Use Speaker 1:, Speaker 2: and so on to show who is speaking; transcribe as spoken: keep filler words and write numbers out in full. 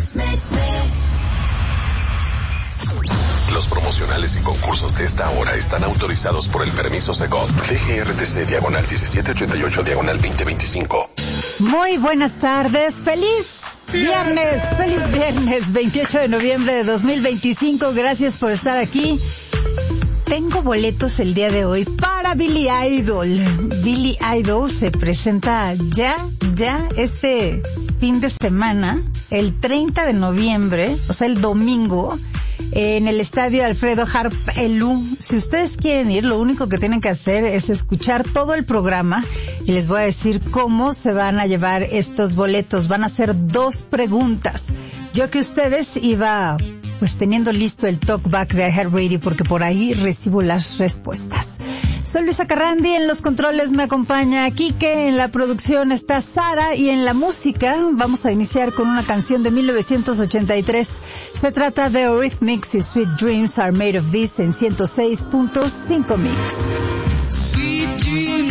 Speaker 1: Los promocionales y concursos de esta hora están autorizados por el permiso Segov. D G R T C diagonal diecisiete ochenta y ocho diagonal veinte veinticinco.
Speaker 2: Muy buenas tardes. ¡Feliz viernes! ¡Feliz viernes! veintiocho de noviembre de dos mil veinticinco. Gracias por estar aquí. Tengo boletos el día de hoy para Billy Idol. Billy Idol se presenta ya, ya este fin de semana, el treinta de noviembre, o sea, el domingo, en el estadio Alfredo Harp Elú. Si ustedes quieren ir, lo único que tienen que hacer es escuchar todo el programa y les voy a decir cómo se van a llevar estos boletos. Van a ser dos preguntas. Yo que ustedes iba pues teniendo listo el talkback de iHeartRadio porque por ahí recibo las respuestas. Soy Luisa Carrandi, en los controles me acompaña Quique, en la producción está Sara y en la música vamos a iniciar con una canción de mil novecientos ochenta y tres. Se trata de Eurythmics y Sweet Dreams Are Made of This en ciento seis punto cinco Mix. Sweet Dreams.